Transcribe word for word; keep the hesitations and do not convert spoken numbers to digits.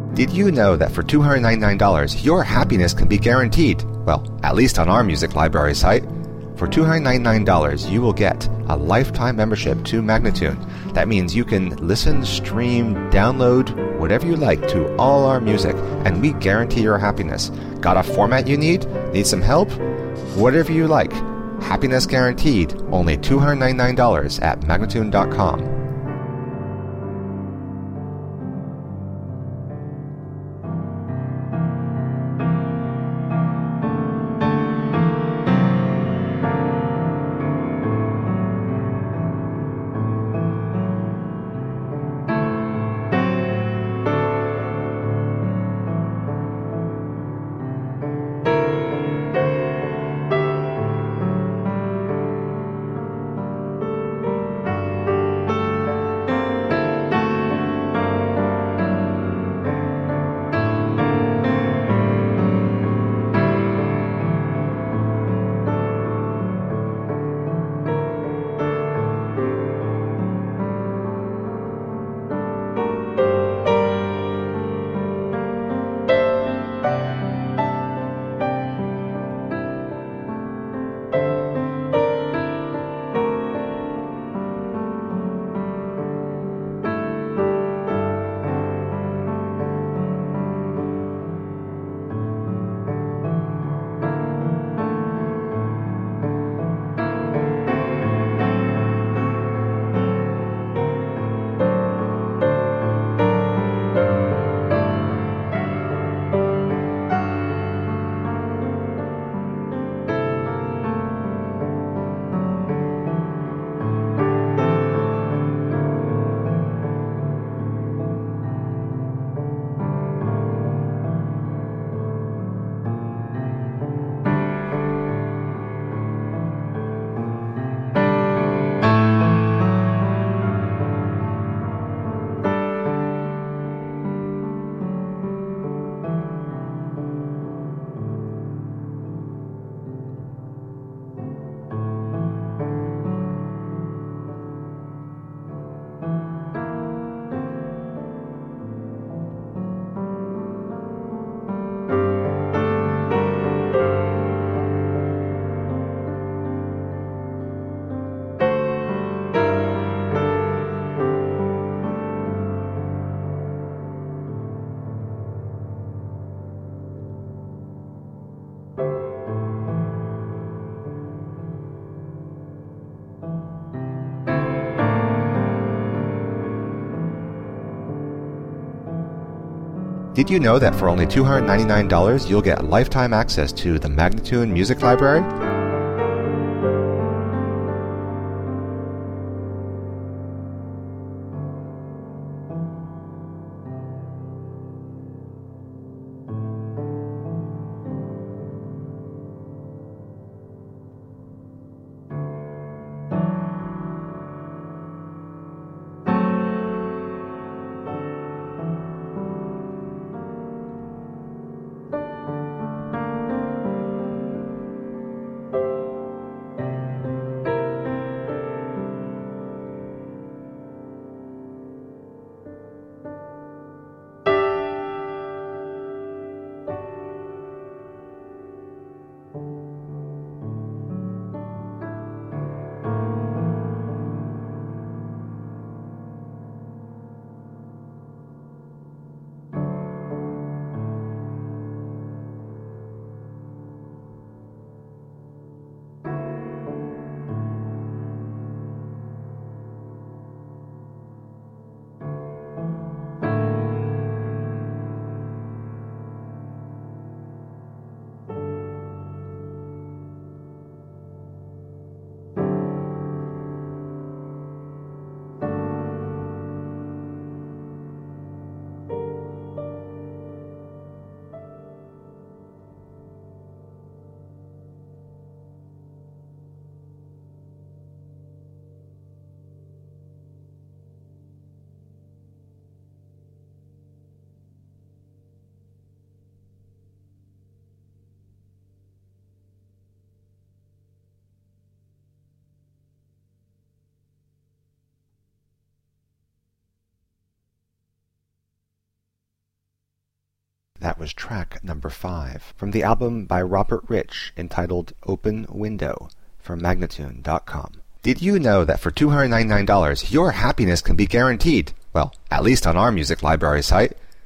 Did you know that for two hundred ninety-nine dollars, your happiness can be guaranteed? Well, at least on our music library site. For two hundred ninety-nine dollars, you will get a lifetime membership to Magnatune. That means you can listen, stream, download, whatever you like to all our music, and we guarantee your happiness. Got a format you need? Need some help? Whatever you like. Happiness guaranteed. Only two hundred ninety-nine dollars at Magnatune dot com. Did you know that for only two hundred ninety-nine dollars, you'll get lifetime access to the Magnatune Music Library? That was track number five from the album by Robert Rich entitled Open Window from Magnatune dot com. Did you know that for two hundred ninety-nine dollars your happiness can be guaranteed? Well, at least on our music library site.